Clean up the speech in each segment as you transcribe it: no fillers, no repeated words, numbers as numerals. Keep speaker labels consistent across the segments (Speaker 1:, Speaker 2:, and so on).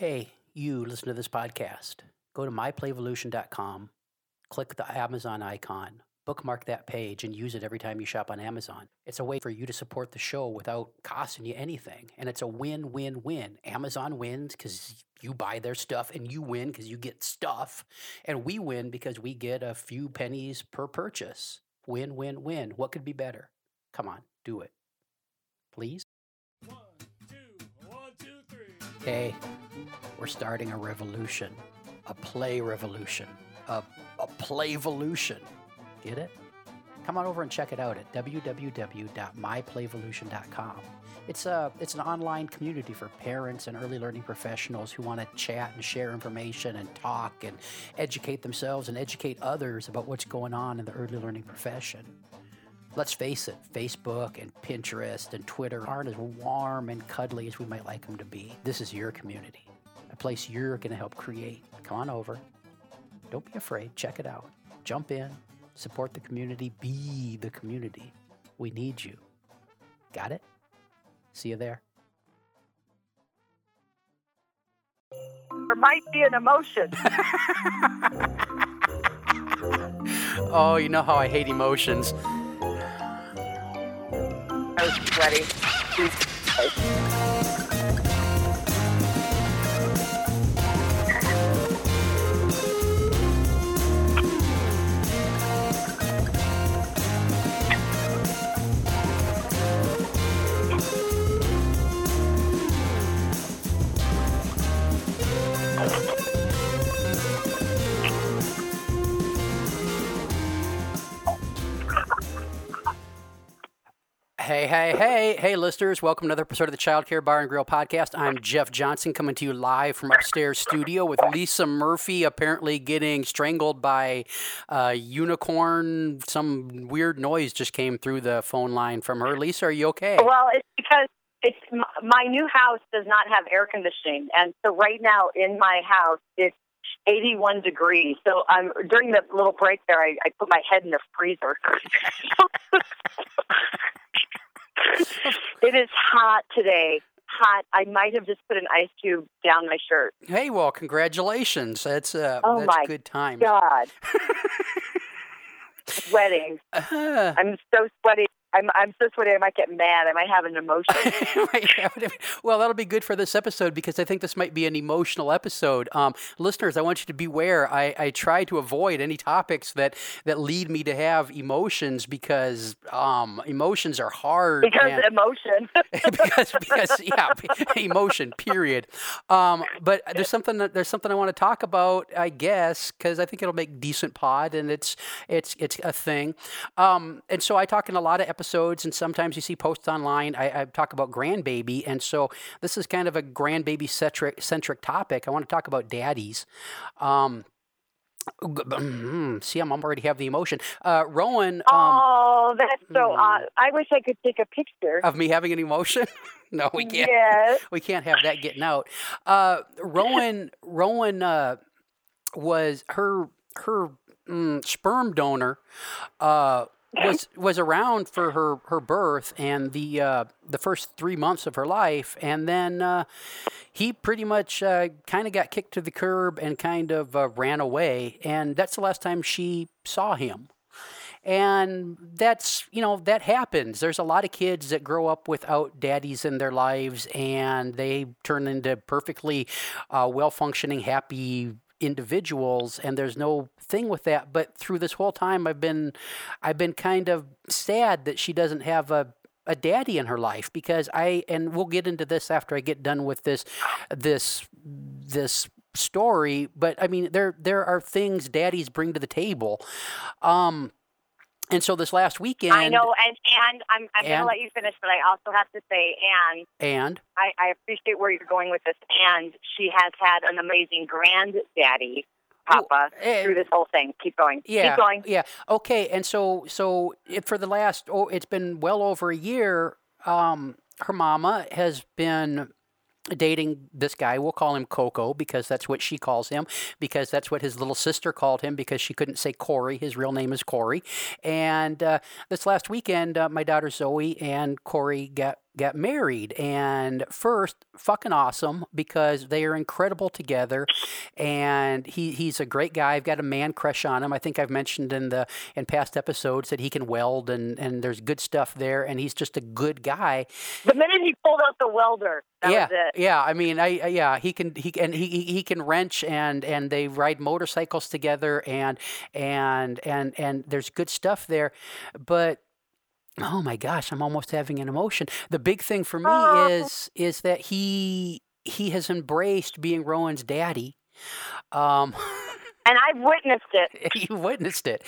Speaker 1: Hey, you listen to this podcast. Go to myplayvolution.com, click the Amazon icon, bookmark that page, and use it every time you shop on Amazon. It's a way for you to support the show without costing you anything. And it's a win-win-win. Amazon wins because you buy their stuff, and you win because you get stuff. And we win because we get a few pennies per purchase. Win-win-win. What could be better? Come on, do it. Please?
Speaker 2: 1, 2, 3.
Speaker 1: Hey, we're starting a revolution. A play revolution. A playvolution. Get it? Come on over and check it out at www.myplayvolution.com. It's an online community for parents and early learning professionals who want to chat and share information and talk and educate themselves and educate others about what's going on in the early learning profession. Let's face it, Facebook and Pinterest and Twitter aren't as warm and cuddly as we might like them to be. This is your community, a place you're going to help create. Come on over. Don't be afraid. Check it out. Jump in. Support the community. Be the community. We need you. Got it? See you there.
Speaker 3: There might be an emotion.
Speaker 1: Oh, you know how I hate emotions.
Speaker 3: I was sweaty.
Speaker 1: Hey, listeners, welcome to another episode of the Child Care Bar and Grill Podcast. I'm Jeff Johnson coming to you live from upstairs studio with Lisa Murphy apparently getting strangled by a unicorn. Some weird noise just came through the phone line from her. Lisa, are you okay?
Speaker 3: Well, it's because my new house does not have air conditioning, and so right now in my house it's 81 degrees. So during the little break there, I put my head in the freezer. It is hot today. Hot. I might have just put an ice cube down my shirt.
Speaker 1: Hey, well, congratulations. That's
Speaker 3: my
Speaker 1: good time.
Speaker 3: God. Sweating. I'm so sweaty. I'm so sweaty I might get mad. I might have an emotion.
Speaker 1: Well, that'll be good for this episode because I think this might be an emotional episode. Listeners, I want you to beware. I try to avoid any topics that lead me to have emotions because emotions are hard.
Speaker 3: Because emotion.
Speaker 1: Emotion, period. But there's something I want to talk about, I guess, because I think it'll make decent pod, and it's a thing. And so I talk in a lot of episodes, and sometimes you see posts online. I talk about grandbaby, and so this is kind of a grandbaby centric topic. I want to talk about daddies. See, I'm already have the emotion. Rowan.
Speaker 3: That's so odd. I wish I could take a picture
Speaker 1: of me having an emotion. No, we can't.
Speaker 3: Yes.
Speaker 1: We can't have that getting out. Rowan was her sperm donor. Was around for her birth and the first 3 months of her life, and then he pretty much kind of got kicked to the curb and kind of ran away, and that's the last time she saw him. And that's, that happens. There's a lot of kids that grow up without daddies in their lives, and they turn into perfectly well-functioning, happy individuals, and there's no thing with that. But through this whole time, I've been kind of sad that she doesn't have a daddy in her life, because and we'll get into this after I get done with this story. But I mean, there are things daddies bring to the table. And so this last weekend,
Speaker 3: I know, and I'm going to let you finish, but I also have to say, and I appreciate where you're going with this. And she has had an amazing granddaddy, Papa, through this whole thing. Keep going.
Speaker 1: Yeah,
Speaker 3: keep going.
Speaker 1: Yeah. Okay. And so for the last it's been well over a year. Her mama has been dating this guy. We'll call him Coco because that's what she calls him, because that's what his little sister called him, because she couldn't say Corey. His real name is Corey. And this last weekend, my daughter Zoe and Corey got got married, and first, fucking awesome because they are incredible together, and he's a great guy. I've got a man crush on him. I think I've mentioned in past episodes that he can weld, and there's good stuff there, and he's just a good guy.
Speaker 3: The minute he pulled out the welder, that was it.
Speaker 1: Yeah. I mean, he can wrench, and they ride motorcycles together, and there's good stuff there, but. Oh my gosh, I'm almost having an emotion. The big thing for me is that he has embraced being Rowan's daddy.
Speaker 3: And I've witnessed it.
Speaker 1: You witnessed it.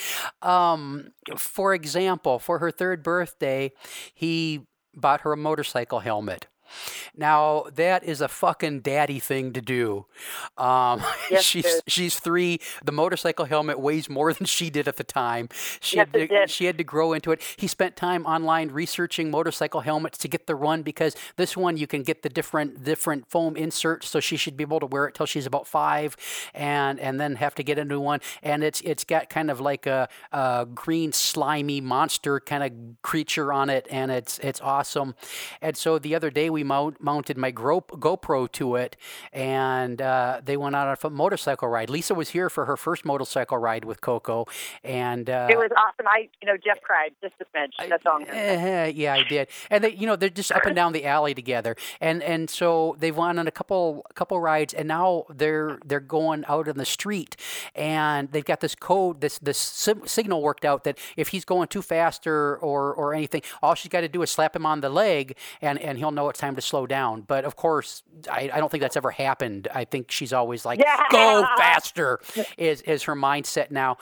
Speaker 1: For example, for her 3rd birthday, he bought her a motorcycle helmet. Now, that is a fucking daddy thing to do.
Speaker 3: Yes,
Speaker 1: she's 3. The motorcycle helmet weighs more than she did at the time. She had to grow into it. He spent time online researching motorcycle helmets to get the run, because this one you can get the different foam inserts, so she should be able to wear it till she's about 5, and then have to get a new one. And it's got kind of like a green slimy monster kind of creature on it, and it's awesome. And so the other day we mounted my GoPro to it, and they went on a motorcycle ride. Lisa was here for her first motorcycle ride with Coco, and
Speaker 3: it was awesome. Jeff cried just a smidge. That's all I'm gonna say.
Speaker 1: Yeah, I did. And they're just up and down the alley together, and so they went on a couple rides, and now they're going out in the street, and they've got this code, this signal worked out that if he's going too fast or anything, all she's got to do is slap him on the leg, and he'll know it's time to slow down. But of course, I don't think that's ever happened. I think she's always like, go faster is her mindset now.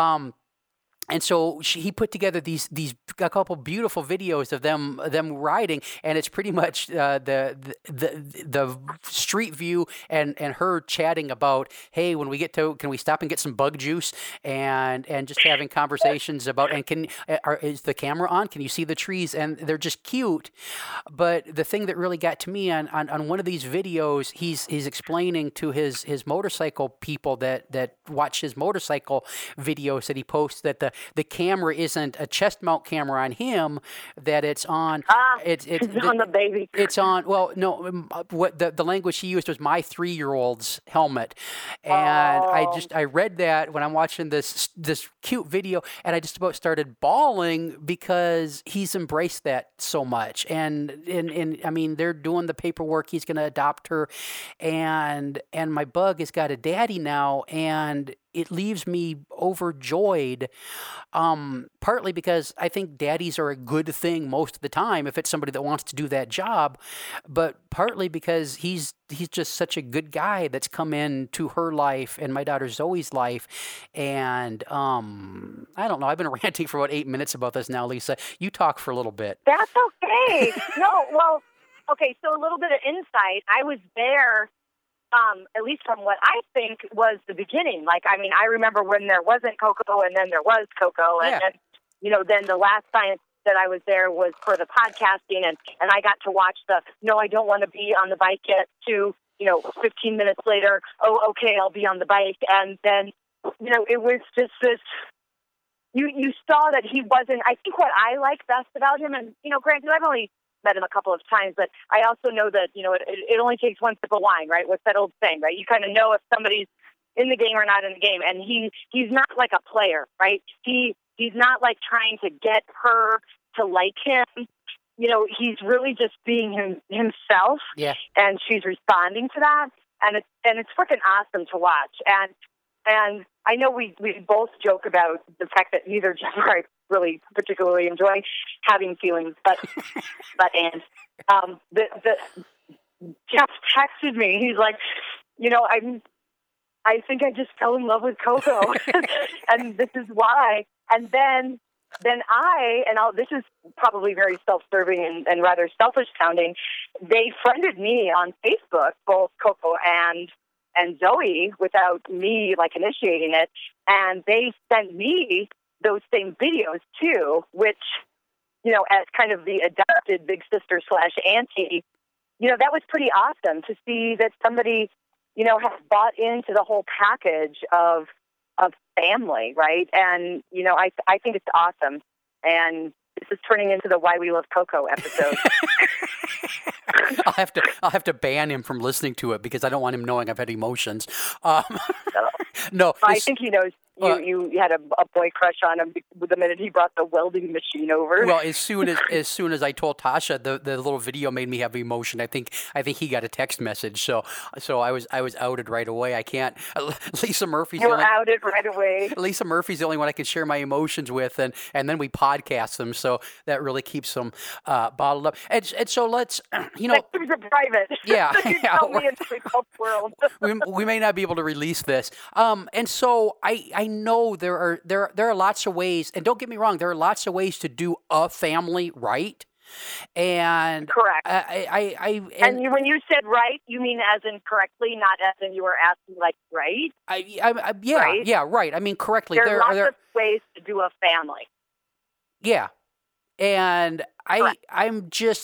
Speaker 1: And so he put together these a couple beautiful videos of them riding, and it's pretty much the street view and her chatting about, hey, when we get to, can we stop and get some bug juice, and just having conversations about, and is the camera on? Can you see the trees? And they're just cute. But the thing that really got to me on one of these videos, he's explaining to his motorcycle people that watch his motorcycle videos that he posts that the camera isn't a chest mount camera on him, that it's on. It's
Speaker 3: on the baby.
Speaker 1: It's on. Well, no. What the language he used was my 3-year-old's helmet, and I read that when I'm watching this cute video, and I just about started bawling because he's embraced that so much, and I mean, they're doing the paperwork. He's going to adopt her, and my bug has got a daddy now, and it leaves me overjoyed, partly because I think daddies are a good thing most of the time if it's somebody that wants to do that job, but partly because he's just such a good guy that's come into her life and my daughter Zoe's life. And I don't know, I've been ranting for about 8 minutes about this now, Lisa. You talk for a little bit.
Speaker 3: That's okay. No, well, okay, so a little bit of insight. I was there, at least from what I think was the beginning. Like, I mean, I remember when there wasn't Coco, and then there was Coco, and then, then the last science that I was there was for the podcasting, and I got to watch no, I don't want to be on the bike yet, to, 15 minutes later, oh, okay, I'll be on the bike. And then, it was just this, you saw that he wasn't, I think what I like best about him, and, granted, I've only met him a couple of times, but I also know that, it only takes one sip of wine, right? What's that old saying, right? You kind of know if somebody's in the game or not in the game. And he's not like a player, right? He's not like trying to get her to like him. He's really just being himself. Yeah. And she's responding to that. And it's freaking awesome to watch. And I know we both joke about the fact that neither Jeff or I really particularly enjoy having feelings, but Jeff texted me. He's like, I think I just fell in love with Coco, and this is why. And then this is probably very self-serving and rather selfish sounding. They friended me on Facebook, both Coco and Zoe, without me like initiating it, and they sent me those same videos too, which, as kind of the adopted big sister / auntie, that was pretty awesome to see that somebody, has bought into the whole package of family, right? And, I think it's awesome. And this is turning into the Why We Love Coco episode.
Speaker 1: I'll have to ban him from listening to it because I don't want him knowing I've had emotions. No,
Speaker 3: I think he knows you had a boy crush on him the minute he brought the welding machine over.
Speaker 1: Well, as soon as I told Tasha, the little video made me have emotion. I think he got a text message, so I was outed right away. I can't. Lisa Murphy's
Speaker 3: outed right away.
Speaker 1: Lisa Murphy's the only one I can share my emotions with, and then we podcast them, so that really keeps them bottled up. And so let's
Speaker 3: Keeps it private.
Speaker 1: Yeah,
Speaker 3: tell me it's the adult world.
Speaker 1: we may not be able to release this. And so I know there are lots of ways, and don't get me wrong, there are lots of ways to do a family right. And
Speaker 3: correct.
Speaker 1: And
Speaker 3: when you said right, you mean as in correctly, not as in you were asking like right. Right?
Speaker 1: Yeah, right. I mean correctly.
Speaker 3: There are lots of ways to do a family.
Speaker 1: Yeah, and I'm just.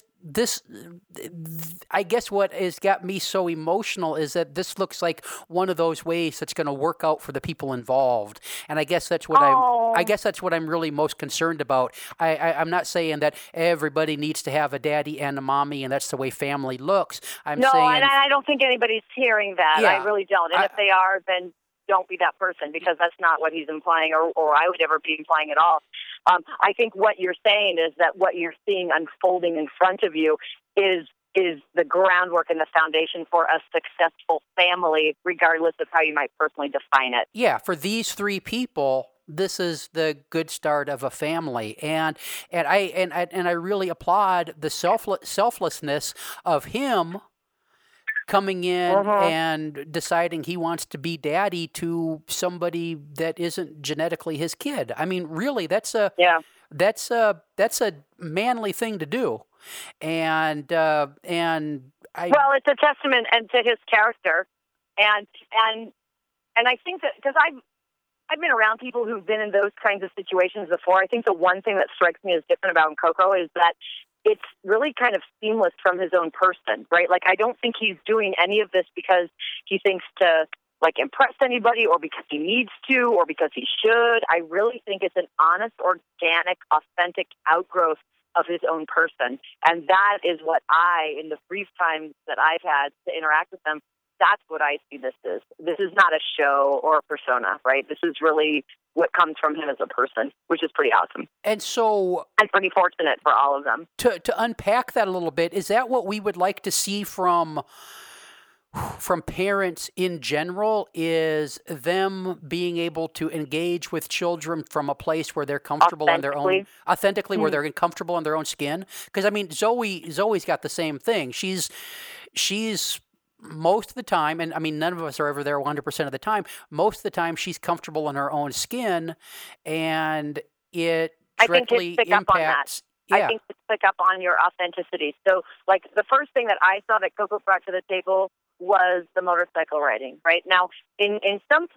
Speaker 1: I guess what has got me so emotional is that this looks like one of those ways that's going to work out for the people involved, and I guess that's what I'm really most concerned about. I'm not saying that everybody needs to have a daddy and a mommy, and that's the way family looks. And
Speaker 3: I don't think anybody's hearing that.
Speaker 1: Yeah,
Speaker 3: I really don't. And if they are, then don't be that person, because that's not what he's implying, or I would ever be implying at all. I think what you're saying is that what you're seeing unfolding in front of you is the groundwork and the foundation for a successful family, regardless of how you might personally define it.
Speaker 1: Yeah, for these three people, this is the good start of a family, and I really applaud the selflessness of him coming in and deciding he wants to be daddy to somebody that isn't genetically his kid. I mean, really, that's a manly thing to do, and
Speaker 3: it's a testament to his character, and I think that because I've been around people who've been in those kinds of situations before. I think the one thing that strikes me as different about Nkoko is that it's really kind of seamless from his own person, right? Like, I don't think he's doing any of this because he thinks to, like, impress anybody, or because he needs to, or because he should. I really think it's an honest, organic, authentic outgrowth of his own person. And that is what in the brief time that I've had to interact with them, that's what I see this is. This is not a show or a persona, right? This is really what comes from him as a person, which is pretty awesome.
Speaker 1: And so,
Speaker 3: I'm pretty fortunate for all of them.
Speaker 1: To unpack that a little bit, is that what we would like to see from parents in general, is them being able to engage with children from a place where they're comfortable in their own, authentically, where they're comfortable in their own skin? Because I mean, Zoe's got the same thing. She's most of the time, and I mean, none of us are ever there 100% of the time. Most of the time, she's comfortable in her own skin, and it directly impacts.
Speaker 3: I think to pick up on your authenticity. So, like, the first thing that I saw that Coco brought to the table was the motorcycle riding. Right now, in some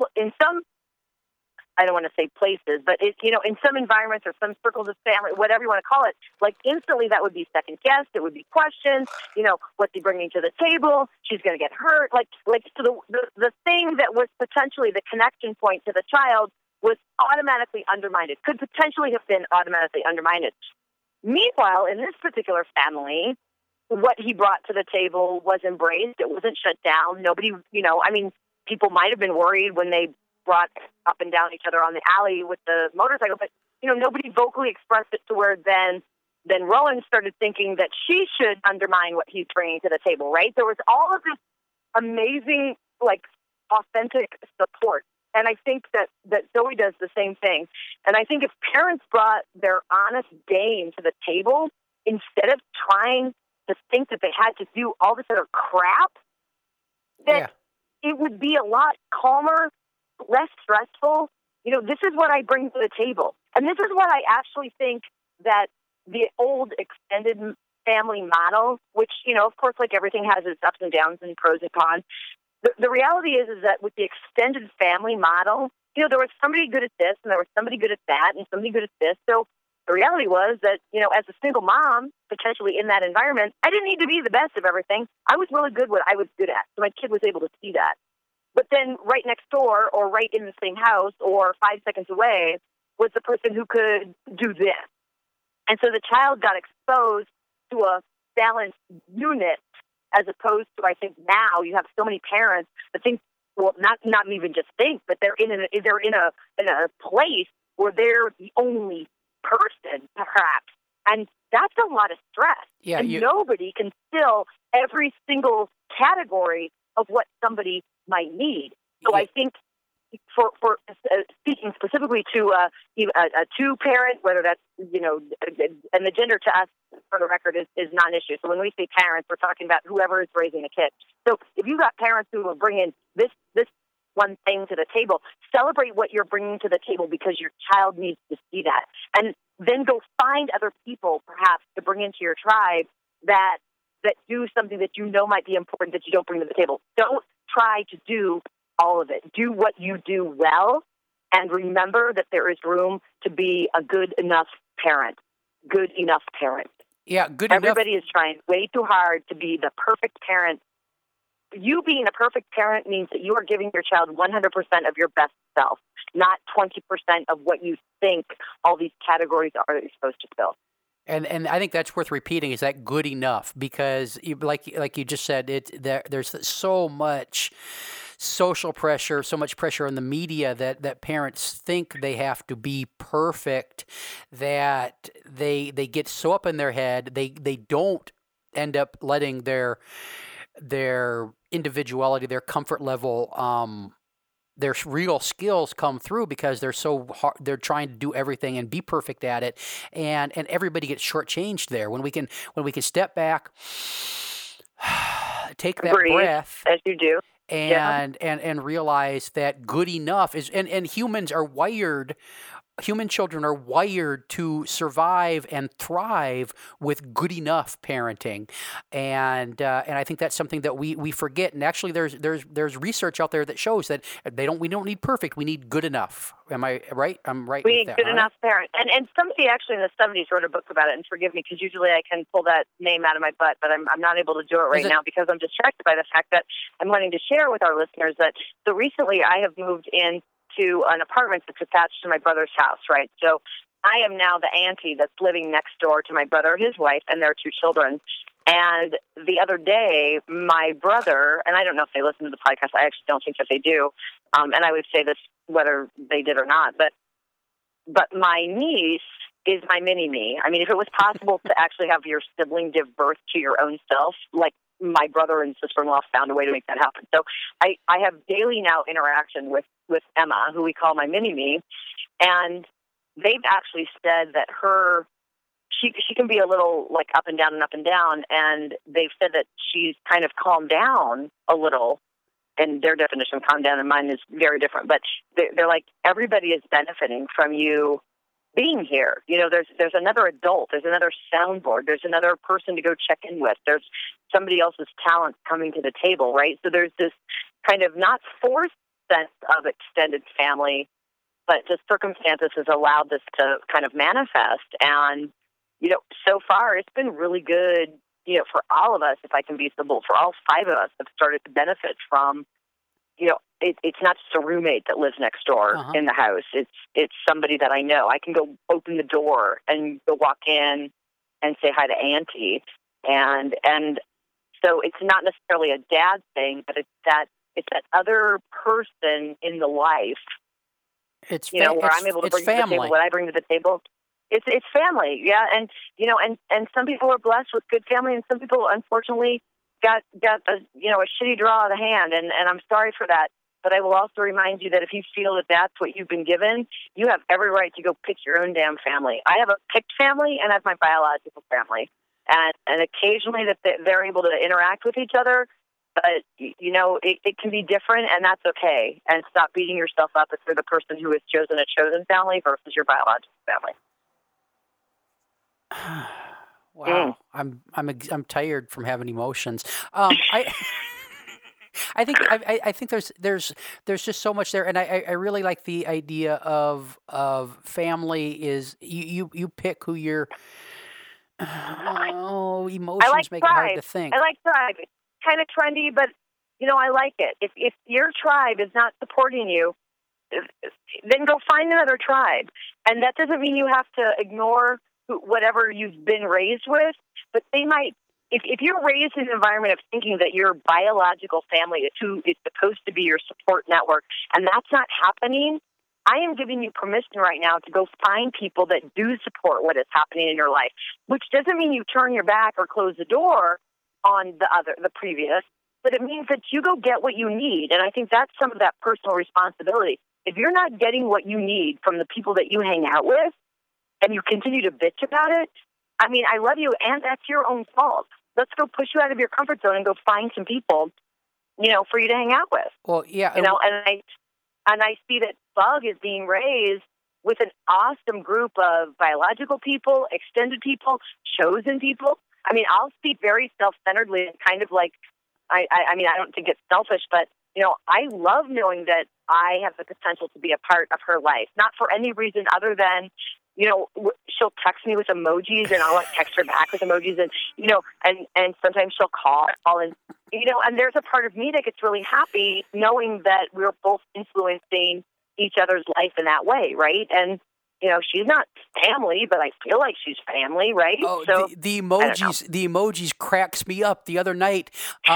Speaker 3: I don't want to say places, but in some environments or some circles of family, whatever you want to call it, like, instantly that would be second guessed. It would be questioned. What's he bringing to the table? She's going to get hurt. So the thing that was potentially the connection point to the child was automatically undermined. It could potentially have been automatically undermined. Meanwhile, in this particular family, what he brought to the table was embraced. It wasn't shut down. Nobody, people might have been worried when they brought up and down each other on the alley with the motorcycle, but nobody vocally expressed it to where then Rowan started thinking that she should undermine what he's bringing to the table, right? There was all of this amazing, like, authentic support, and I think that Zoe does the same thing. And I think if parents brought their honest game to the table instead of trying to think that they had to do all this other crap, that it would be a lot calmer, less stressful. This is what I bring to the table. And this is what I actually think that the old extended family model, which, of course, like everything has its ups and downs and pros and cons. The reality is that with the extended family model, there was somebody good at this and there was somebody good at that and somebody good at this. So the reality was that, as a single mom, potentially in that environment, I didn't need to be the best of everything. I was really good at what I was good at. So my kid was able to see that. But then right next door or right in the same house or 5 seconds away was the person who could do this. And so the child got exposed to a balanced unit as opposed to, I think now you have so many parents that think, well, not even just think, but they're in a place where they're the only person, perhaps, and that's a lot of stress.
Speaker 1: Yeah,
Speaker 3: and nobody can fill every single category of what somebody might need. So I think for speaking specifically to a two-parent, whether that's, and the gender to us, for the record, is not an issue. So when we say parents, we're talking about whoever is raising a kid. So if you've got parents who are bringing this one thing to the table, celebrate what you're bringing to the table because your child needs to see that. And then go find other people, perhaps, to bring into your tribe that do something that might be important that you don't bring to the table. Don't try to do all of it. Do what you do well, and remember that there is room to be a good enough parent. Good enough parent.
Speaker 1: Yeah, good
Speaker 3: Everybody
Speaker 1: enough.
Speaker 3: is trying way too hard to be the perfect parent. You being a perfect parent means that you are giving your child 100% of your best self, not 20% of what you think all these categories are that you're supposed to fill.
Speaker 1: And I think that's worth repeating, is that good enough? Because like you just said, there's so much social pressure, so much pressure on the media that parents think they have to be perfect, that they get so up in their head, they don't end up letting their individuality, their comfort level, their real skills come through because they're so hard, they're trying to do everything and be perfect at it, and everybody gets shortchanged there. When we can step back, take that breath,
Speaker 3: as you do,
Speaker 1: and realize that good enough is, and human children are wired to survive and thrive with good enough parenting, and I think that's something that we forget. And actually, there's research out there that shows that we don't need perfect. We need good enough. Am I right? I'm right.
Speaker 3: We need good enough parent. And somebody actually in the 70s wrote a book about it. And forgive me, because usually I can pull that name out of my butt, but I'm not able to do it now because I'm distracted by the fact that I'm wanting to share with our listeners that so recently I have moved in to an apartment that's attached to my brother's house, right? So I am now the auntie that's living next door to my brother, his wife, and their two children. And the other day, my brother, and I don't know if they listen to the podcast, I actually don't think that they do, and I would say this whether they did or not, but my niece is my mini-me. I mean, if it was possible to actually have your sibling give birth to your own self, like my brother and sister-in-law found a way to make that happen. So I have daily now interaction with Emma, who we call my mini-me, and they've actually said that she can be a little like up and down, and they've said that she's kind of calmed down a little, and their definition of calm down and mine is very different, but they're like, everybody is benefiting from you being here. There's another adult, there's another soundboard, there's another person to go check in with, there's somebody else's talent coming to the table, right? So there's this kind of not forced sense of extended family, but just circumstances has allowed this to kind of manifest. And, so far it's been really good, for all of us, if I can be so bold, for all five of us have started to benefit from, it's not just a roommate that lives next door in the house. It's somebody that I know. I can go open the door and go walk in and say hi to Auntie. And so it's not necessarily a dad thing, but it's that other person in the life.
Speaker 1: It's
Speaker 3: where I'm able to bring to the table what I bring to the table. It's family, yeah, and and some people are blessed with good family, and some people unfortunately got a shitty draw of the hand, and I'm sorry for that. But I will also remind you that if you feel that that's what you've been given, you have every right to go pick your own damn family. I have a picked family, and I have my biological family, and occasionally that they're able to interact with each other. But, it can be different, and that's okay. And stop beating yourself up if you're the person who has chosen a chosen family versus your biological family.
Speaker 1: Wow, I'm tired from having emotions. I think there's just so much there, and I really like the idea of family is you pick who you're. Emotions make it hard to think.
Speaker 3: I like tribe. It's kind of trendy, but I like it. If your tribe is not supporting you, then go find another tribe, and that doesn't mean you have to ignore whatever you've been raised with, but they might if you're raised in an environment of thinking that your biological family is who is supposed to be your support network, and that's not happening, I am giving you permission right now to go find people that do support what is happening in your life, which doesn't mean you turn your back or close the door on the previous, but it means that you go get what you need. And I think that's some of that personal responsibility. If you're not getting what you need from the people that you hang out with and you continue to bitch about it, I mean, I love you, and that's your own fault. Let's go push you out of your comfort zone and go find some people, for you to hang out with.
Speaker 1: Well, yeah.
Speaker 3: And I see that Bug is being raised with an awesome group of biological people, extended people, chosen people. I mean, I'll speak very self-centeredly and kind of like, I mean, I don't think it's selfish, but, I love knowing that I have the potential to be a part of her life, not for any reason other than, she'll text me with emojis and I'll text her back with emojis and, and sometimes she'll call and, and there's a part of me that gets really happy knowing that we're both influencing each other's life in that way, right? And, she's not family, but I feel like she's family, right?
Speaker 1: Oh, so the emojis cracks me up. The other night, we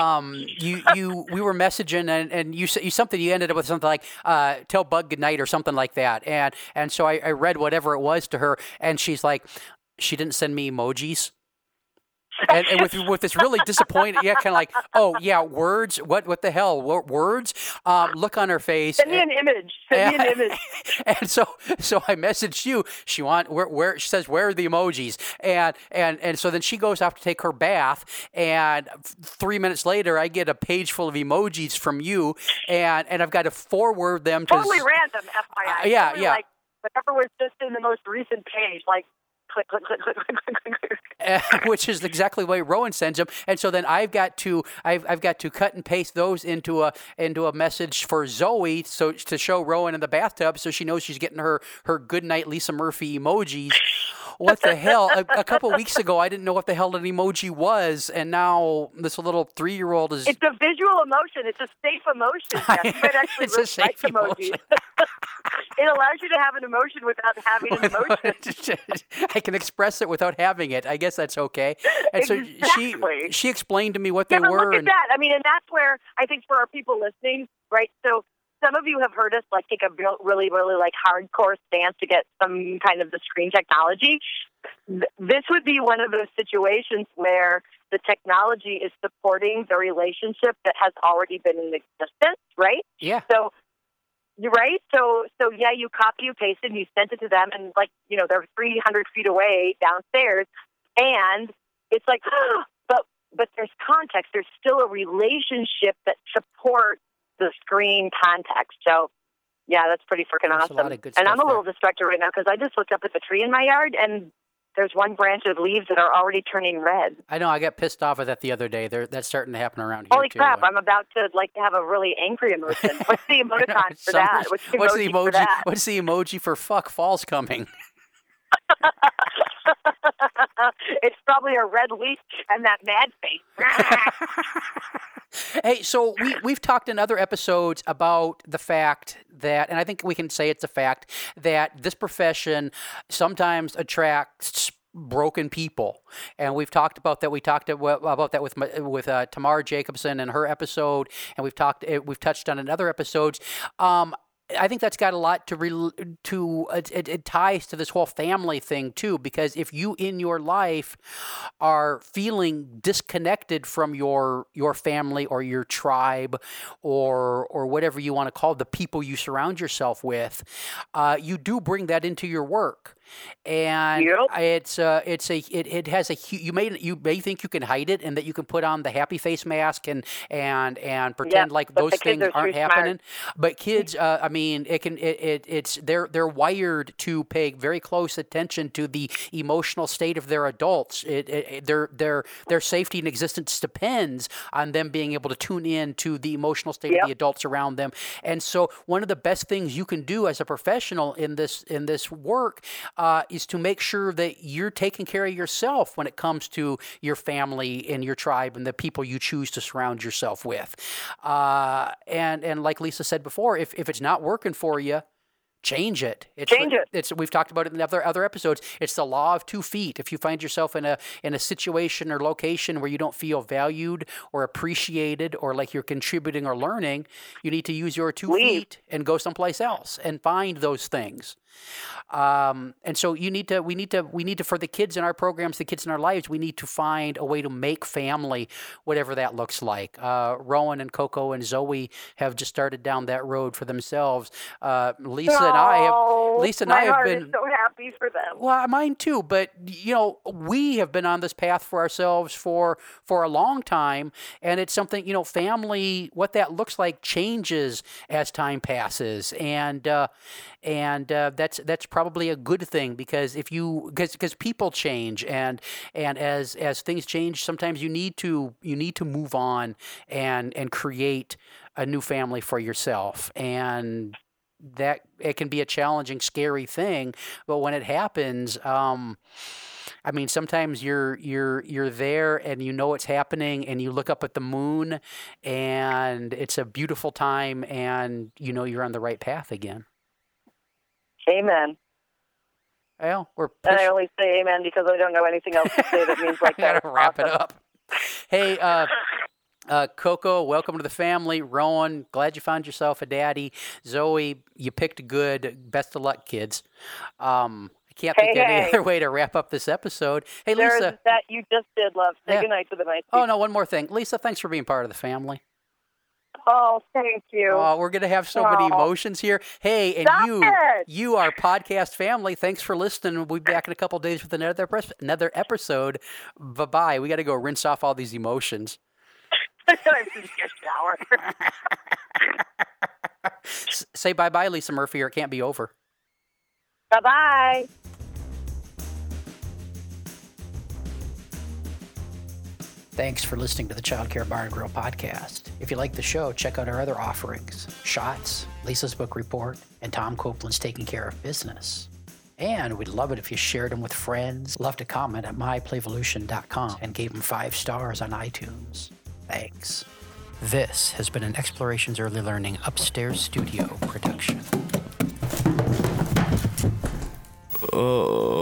Speaker 1: were messaging and you ended up with something like tell Bug good night or something like that, and so I read whatever it was to her, and she's like, she didn't send me emojis. And with this really disappointed, kind of like, oh yeah, words. What the hell? Words? Look on her face.
Speaker 3: Send me an image.
Speaker 1: And so I messaged you. She says, where are the emojis? And so then she goes off to take her bath, and 3 minutes later, I get a page full of emojis from you, and I've got to forward them to
Speaker 3: totally random, FYI.
Speaker 1: Yeah.
Speaker 3: Like whatever was just in the most recent page, like. Click, click, click, click, click, click, click.
Speaker 1: Which is exactly the way Rowan sends them, and so then I've got to cut and paste those into a message for Zoe, so to show Rowan in the bathtub, so she knows she's getting her good night Lisa Murphy emojis. What the hell? A couple of weeks ago, I didn't know what the hell an emoji was, and now this little 3-year-old is.
Speaker 3: It's a visual emotion. It's a safe emotion. You might actually
Speaker 1: it's a safe
Speaker 3: emoji. It allows you to have an emotion without having an emotion.
Speaker 1: I can express it without having it. I guess that's okay. And
Speaker 3: exactly.
Speaker 1: So she explained to me what they
Speaker 3: but
Speaker 1: were.
Speaker 3: Look at that. I mean, and that's where I think for our people listening, right? So some of you have heard us take a really, really hardcore stance to get some kind of the screen technology. This would be one of those situations where the technology is supporting the relationship that has already been in existence, right?
Speaker 1: Yeah.
Speaker 3: So right? So yeah, you copy, you paste it, and you sent it to them, and they're 300 feet away downstairs, and it's like, but there's context. There's still a relationship that supports the screen context. So yeah, that's pretty freaking awesome.
Speaker 1: A lot of good
Speaker 3: and
Speaker 1: stuff
Speaker 3: I'm a little distracted right now because I just looked up at the tree in my yard, and there's one branch of leaves that are already turning red.
Speaker 1: I know. I got pissed off at that the other day. That's starting to happen around here.
Speaker 3: Holy crap! I'm about to have a really angry emotion. What's the emoticon for that? What's the emoji for that?
Speaker 1: What's the emoji for fuck? Fall's coming.
Speaker 3: It's probably a red leaf and that mad
Speaker 1: face. Hey, so we've talked in other episodes about the fact that, and I think we can say it's a fact, that this profession sometimes attracts broken people, and we've talked about that. We talked about that with Tamar Jacobson in her episode, and we've touched on in other episodes. I think that's got a lot it ties to this whole family thing too, because if you in your life are feeling disconnected from your family or your tribe or whatever you want to call the people you surround yourself with, you do bring that into your work. And
Speaker 3: yep.
Speaker 1: it has you may think you can hide it and that you can put on the happy face mask and pretend like those things aren't happening. But kids, I mean, they're wired to pay very close attention to the emotional state of their adults. Their safety and existence depends on them being able to tune in to the emotional state of the adults around them. And so one of the best things you can do as a professional in this work is to make sure that you're taking care of yourself when it comes to your family and your tribe and the people you choose to surround yourself with. And like Lisa said before, if it's not working for you, change it.
Speaker 3: Change it.
Speaker 1: We've talked about it in other episodes. It's the law of 2 feet. If you find yourself in a situation or location where you don't feel valued or appreciated or like you're contributing or learning, you need to use your 2 feet and go someplace else and find those things. And so we need to, for the kids in our programs, the kids in our lives, we need to find a way to make family, whatever that looks like. Rowan and Coco and Zoe have just started down that road for themselves. Lisa and I have been
Speaker 3: so happy for them.
Speaker 1: Well, mine too. But we have been on this path for ourselves for a long time, and it's something family. What that looks like changes as time passes, and that's probably a good thing because because people change and as things change, sometimes you need to move on and create a new family for yourself, and that it can be a challenging, scary thing. But when it happens, sometimes you're there and it's happening, and you look up at the moon, and it's a beautiful time, and you're on the right path again.
Speaker 3: Amen.
Speaker 1: Well,
Speaker 3: and I only say amen because I don't know anything else to say that means like that.
Speaker 1: Gotta wrap it up. Hey, Coco, welcome to the family. Rowan, glad you found yourself a daddy. Zoe, you picked good. Best of luck, kids. I can't think of any other way to wrap up this episode. Hey, Lisa.
Speaker 3: That you just did, love. Say goodnight to the nice people.
Speaker 1: Oh, no, one more thing. Lisa, thanks for being part of the family.
Speaker 3: Oh, thank you.
Speaker 1: Oh, we're going to have so many emotions here. Hey, and you, our podcast family, thanks for listening. We'll be back in a couple of days with another episode. Bye-bye. We got to go rinse off all these emotions.
Speaker 3: I need a shower.
Speaker 1: Say bye-bye, Lisa Murphy, or it can't be over.
Speaker 3: Bye-bye.
Speaker 1: Thanks for listening to the Child Care Bar and Grill podcast. If you like the show, check out our other offerings, Shots, Lisa's Book Report, and Tom Copeland's Taking Care of Business. And we'd love it if you shared them with friends, left a comment at myplayvolution.com, and gave them 5 stars on iTunes. Thanks. This has been an Explorations Early Learning Upstairs Studio production.
Speaker 4: Oh.